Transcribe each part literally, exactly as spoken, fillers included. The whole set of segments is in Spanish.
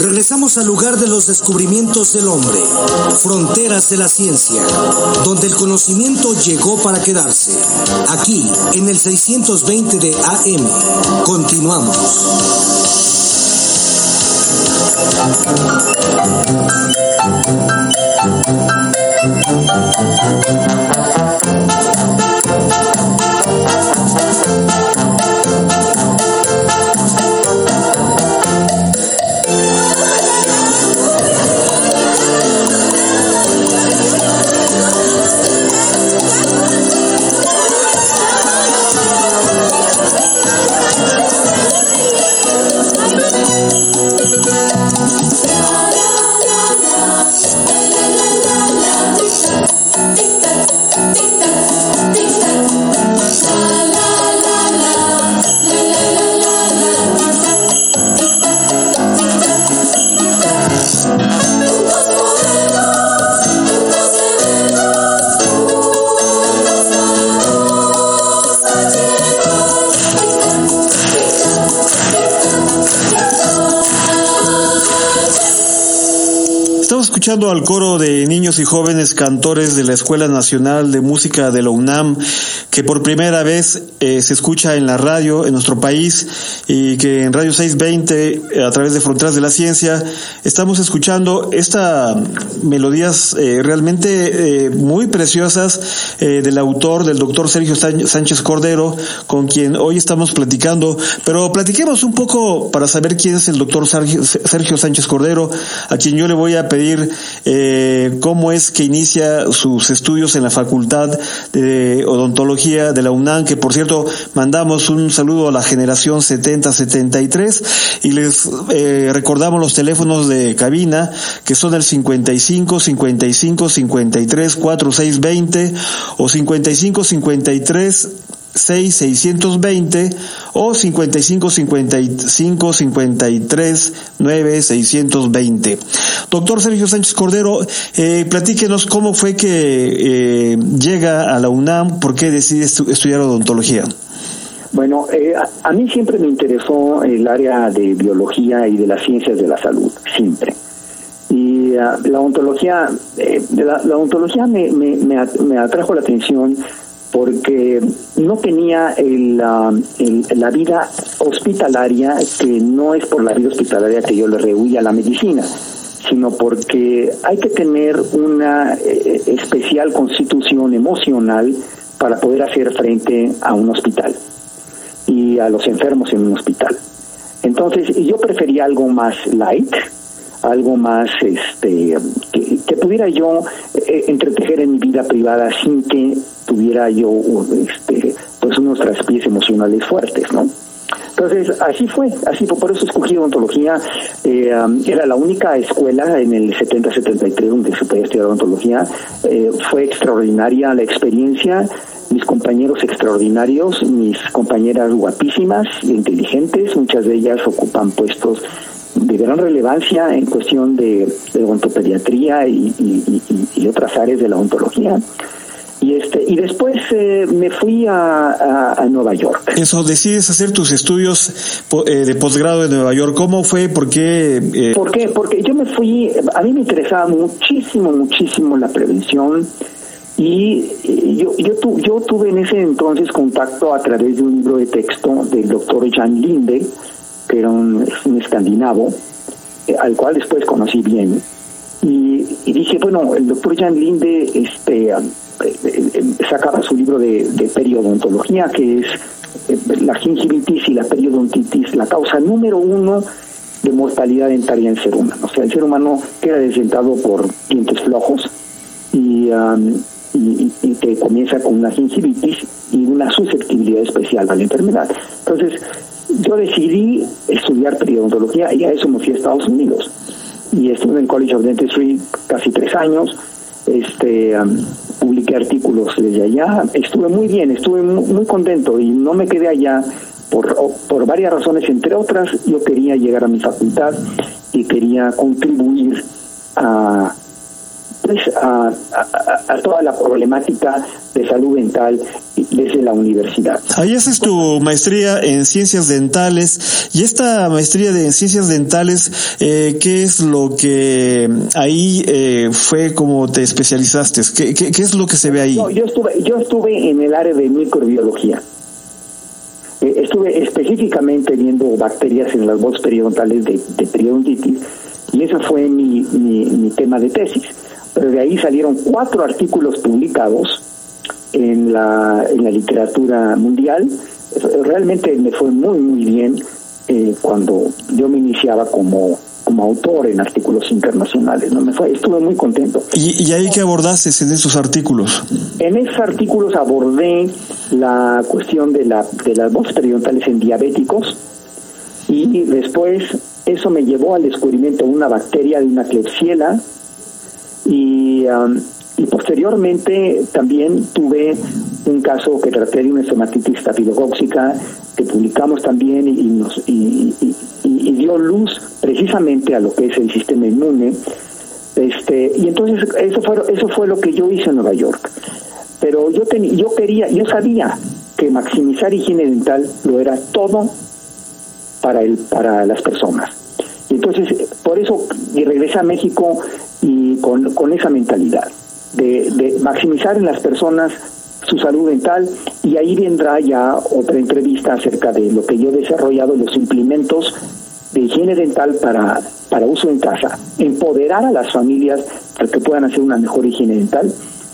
Regresamos al lugar de los descubrimientos del hombre, fronteras de la ciencia, donde el conocimiento llegó para quedarse. Aquí, en el seiscientos veinte de A M. Continuamos. Escuchando al coro de niños y jóvenes cantores de la Escuela Nacional de Música de la UNAM, que por primera vez eh, se escucha en la radio en nuestro país y que en Radio seiscientos veinte, a través de Fronteras de la Ciencia, estamos escuchando estas melodías eh, realmente eh, muy preciosas eh, del autor, del doctor Sergio Sánchez Cordero, con quien hoy estamos platicando. Pero platiquemos un poco para saber quién es el doctor Sergio Sánchez Cordero, a quien yo le voy a pedir eh, cómo es que inicia sus estudios en la Facultad de Odontología de la UNAM, que por cierto mandamos un saludo a la generación setenta setenta y tres y les eh, recordamos los teléfonos de cabina, que son el cincuenta y cinco cincuenta y cinco cincuenta y tres cuarenta y seis veinte o cincuenta y cinco cincuenta y tres seis seiscientos veinte o cincuenta y cinco cincuenta y cinco cincuenta y tres nueve seiscientos veinte. Doctor Sergio Sánchez Cordero, eh, platíquenos cómo fue que eh, llega a la UNAM, por qué decide estu- estudiar odontología. Bueno, eh, a, a mí siempre me interesó el área de biología y de las ciencias de la salud, siempre. Y uh, la odontología, eh, de la, la odontología me, me, me, me atrajo la atención porque no tenía el, uh, el, la vida hospitalaria, que no es por la vida hospitalaria que yo le rehuía a la medicina, sino porque hay que tener una eh, especial constitución emocional para poder hacer frente a un hospital y a los enfermos en un hospital. Entonces, yo prefería algo más light, algo más este que, que pudiera yo eh, entretejer en mi vida privada sin que tuviera yo este pues unos traspiés emocionales fuertes, ¿no? Entonces, así fue, así fue, por eso escogí odontología. Eh, um, era la única escuela en el setenta setenta y tres donde se podía estudiar odontología. Eh, fue extraordinaria la experiencia, mis compañeros extraordinarios, mis compañeras guapísimas e inteligentes, muchas de ellas ocupan puestos de gran relevancia en cuestión de, de odontopediatría y, y, y, y otras áreas de la odontología. Y este y después eh, me fui a, a, a Nueva York. Eso, decides hacer tus estudios eh, de posgrado en Nueva York. ¿Cómo fue? ¿Por qué? Eh... ¿Por qué? Porque yo me fui, a mí me interesaba muchísimo, muchísimo la prevención. Y yo yo, tu, yo tuve en ese entonces contacto a través de un libro de texto del doctor Jan Linde, que era un, un escandinavo, eh, al cual después conocí bien. Y, y dije, bueno, el doctor Jan Linde este, eh, eh, sacaba su libro de, de periodontología, que es eh, la gingivitis y la periodontitis, la causa número uno de mortalidad dentaria en el ser humano. O sea, el ser humano queda desdentado por dientes flojos y... Um, Y, y que comienza con una gingivitis y una susceptibilidad especial a la enfermedad. Entonces, yo decidí estudiar periodontología y a eso me fui a Estados Unidos. Y estuve en el College of Dentistry casi tres años, este, um, publiqué artículos desde allá, estuve muy bien, estuve muy, muy contento y no me quedé allá por, por varias razones, entre otras, yo quería llegar a mi facultad y quería contribuir a pues a, a, a toda la problemática de salud dental desde la universidad. Ahí haces tu maestría en ciencias dentales, y esta maestría de en ciencias dentales, eh, ¿qué es lo que ahí eh, fue como te especializaste? ¿Qué, qué, qué es lo que se ve ahí? No, yo estuve, yo estuve en el área de microbiología. Eh, estuve específicamente viendo bacterias en las bolsas periodontales de, de periodontitis, y ese fue mi, mi, mi tema de tesis. Pero de ahí salieron cuatro artículos publicados en la, en la literatura mundial. Realmente me fue muy, muy bien eh, cuando yo me iniciaba como, como autor en artículos internacionales. ¿no? Me fue, estuve muy contento. ¿Y, y ahí qué abordaste en esos artículos? En esos artículos abordé la cuestión de, la, de las bolsas periodontales en diabéticos, y después eso me llevó al descubrimiento de una bacteria, de una Klebsiella, y, um, y posteriormente también tuve un caso que traté de una estomatitis estafilocóxica, que publicamos también, y, nos, y, y, y, y dio luz precisamente a lo que es el sistema inmune. Este, y entonces eso fue, eso fue lo que yo hice en Nueva York. Pero yo, ten, yo quería, yo sabía que maximizar higiene dental lo era todo para el, para las personas. Y entonces, por eso, y regresé a México y con, con esa mentalidad de, de maximizar en las personas su salud dental, y ahí vendrá ya otra entrevista acerca de lo que yo he desarrollado, los implementos de higiene dental para, para uso en casa, empoderar a las familias para que puedan hacer una mejor higiene dental.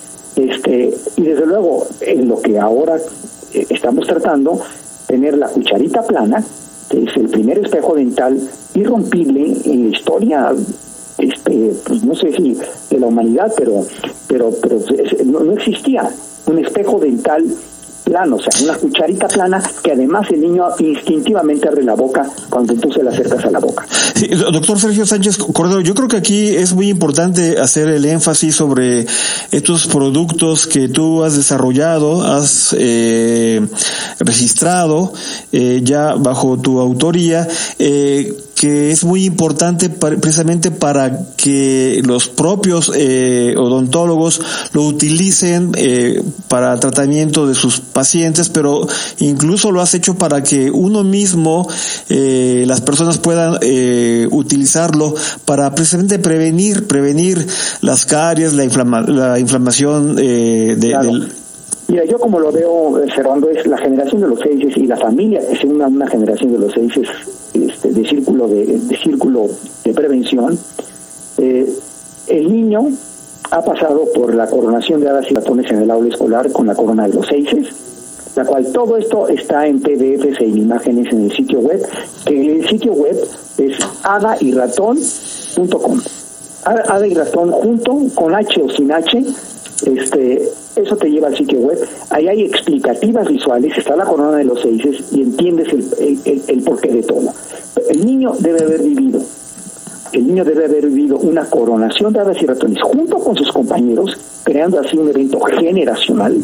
Este, y desde luego, en lo que ahora eh, estamos tratando, tener la cucharita plana, que es el primer espejo dental irrompible en la historia, este, pues no sé si de la humanidad, pero, pero, pero no, no existía un espejo dental plano, o sea, una cucharita plana que además el niño instintivamente abre la boca cuando tú se la acercas a la boca. Sí, doctor Sergio Sánchez Cordero, yo creo que aquí es muy importante hacer el énfasis sobre estos productos que tú has desarrollado, has eh, registrado eh, ya bajo tu autoría, eh, que es muy importante para, precisamente para que los propios eh, odontólogos lo utilicen eh, para tratamiento de sus pacientes, pero incluso lo has hecho para que uno mismo, eh, las personas puedan eh, utilizarlo para precisamente prevenir, prevenir las caries, la, inflama, la inflamación eh, de, claro. del... Mira, yo como lo veo, Servando, es la generación de los seises y la familia es una, una generación de los seises este, de círculo de, de círculo de prevención. Eh, el niño ha pasado por la coronación de hadas y ratones en el aula escolar con la corona de los seises, la cual todo esto está en P D Fs e en imágenes en el sitio web, que el sitio web es hada y ratón punto com. Hada y ratón junto, con H o sin H, este, eso te lleva al sitio web. Ahí hay explicativas visuales, está la corona de los seises y entiendes el, el, el, el porqué de todo. El niño debe haber vivido, el niño debe haber vivido una coronación de hadas y ratones junto con sus compañeros, creando así un evento generacional,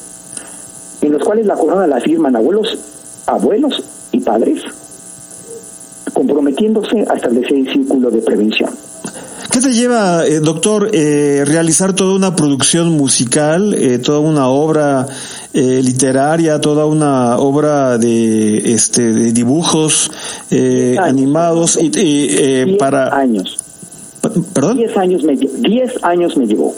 en los cuales la corona la firman abuelos, abuelos y padres, comprometiéndose a establecer el círculo de prevención. ¿Qué te lleva, eh, doctor, eh, realizar toda una producción musical, eh, toda una obra eh, literaria, toda una obra de este de dibujos eh, animados y, y eh, diez para años? ¿Perdón? Diez años me diez años me llevó.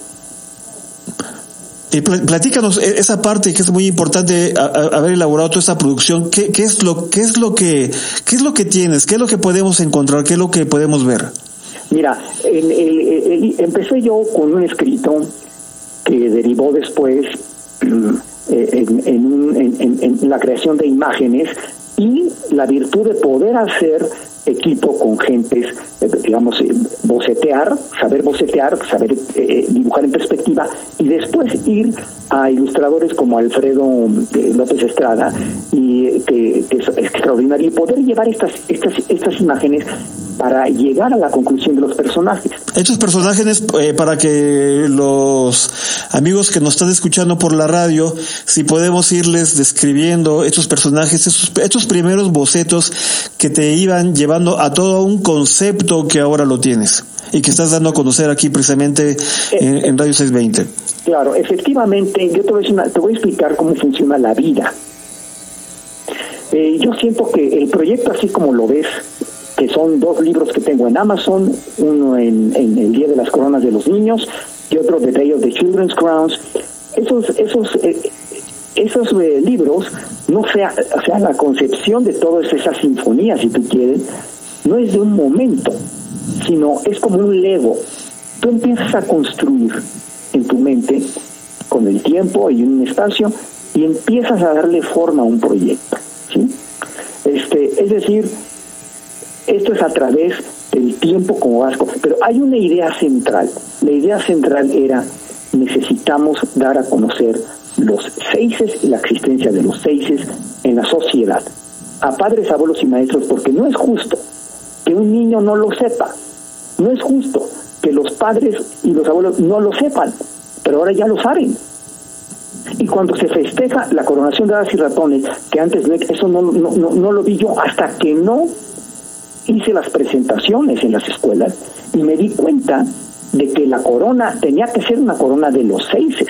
Y platícanos esa parte que es muy importante, a, a haber elaborado toda esta producción. ¿Qué, qué es lo qué es lo que qué es lo que tienes? ¿Qué es lo que podemos encontrar? ¿Qué es lo que podemos ver? Mira, el, el, el, empecé yo con un escrito que derivó después en, en, un, en, en la creación de imágenes y la virtud de poder hacer equipo con gentes, digamos, bocetear, saber bocetear, saber eh, dibujar en perspectiva y después ir a ilustradores como Alfredo eh, López Estrada, y que, que es extraordinario, y poder llevar estas estas estas imágenes para llegar a la conclusión de los personajes. Estos personajes, eh, para que los amigos que nos están escuchando por la radio, si podemos irles describiendo estos personajes, estos, estos primeros bocetos que te iban llevando a todo un concepto que ahora lo tienes y que estás dando a conocer aquí precisamente en, en Radio seiscientos veinte. Claro, efectivamente, yo te voy a, una, te voy a explicar cómo funciona la vida. Eh, yo siento que el proyecto, así como lo ves, que son dos libros que tengo en Amazon, uno en, en El Día de las Coronas de los Niños y otro The Day of the Children's Crowns, esos esos eh, esos eh, libros, no sea, o sea, la concepción de todas esas sinfonías, si tú quieres, no es de un momento, sino es como un Lego. Tú empiezas a construir en tu mente con el tiempo y un espacio y empiezas a darle forma a un proyecto, ¿sí? Este, es decir, esto es a través del tiempo como vasco, pero hay una idea central. La idea central era: necesitamos dar a conocer los seises y la existencia de los seises en la sociedad, a padres, abuelos y maestros, porque no es justo que un niño no lo sepa, no es justo que los padres y los abuelos no lo sepan, pero ahora ya lo saben. Y cuando se festeja la coronación de hadas y ratones, que antes no, eso no, no, no, no lo vi yo hasta que no hice las presentaciones en las escuelas y me di cuenta de que la corona tenía que ser una corona de los seises.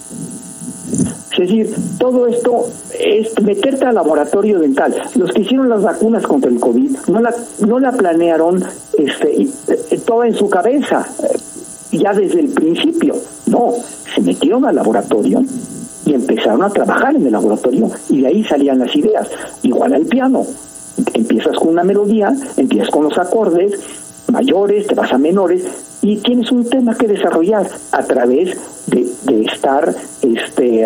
Es decir, todo esto es meterte al laboratorio dental. Los que hicieron las vacunas contra el COVID no la no la planearon este toda en su cabeza ya desde el principio. No, se metieron al laboratorio y empezaron a trabajar en el laboratorio y de ahí salían las ideas. Igual al piano. Empiezas con una melodía, empiezas con los acordes mayores, te vas a menores y tienes un tema que desarrollar a través de, de estar este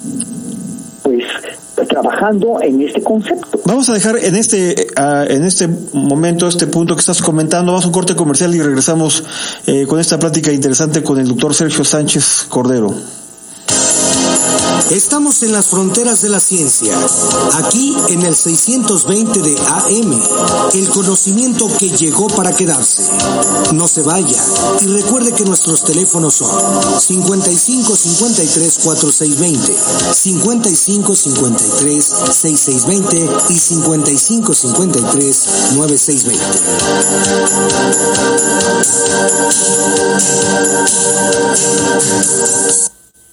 pues trabajando en este concepto. Vamos a dejar en este uh, en este momento este punto que estás comentando. Vamos a un corte comercial y regresamos eh, con esta plática interesante con el doctor Sergio Sánchez Cordero. Estamos en las fronteras de la ciencia, aquí en el seiscientos veinte de A M, el conocimiento que llegó para quedarse. No se vaya y recuerde que nuestros teléfonos son cincuenta y cinco cincuenta y tres cuarenta y seis veinte, cincuenta y cinco cincuenta y tres sesenta y seis veinte y cincuenta y cinco cincuenta y tres noventa y seis veinte.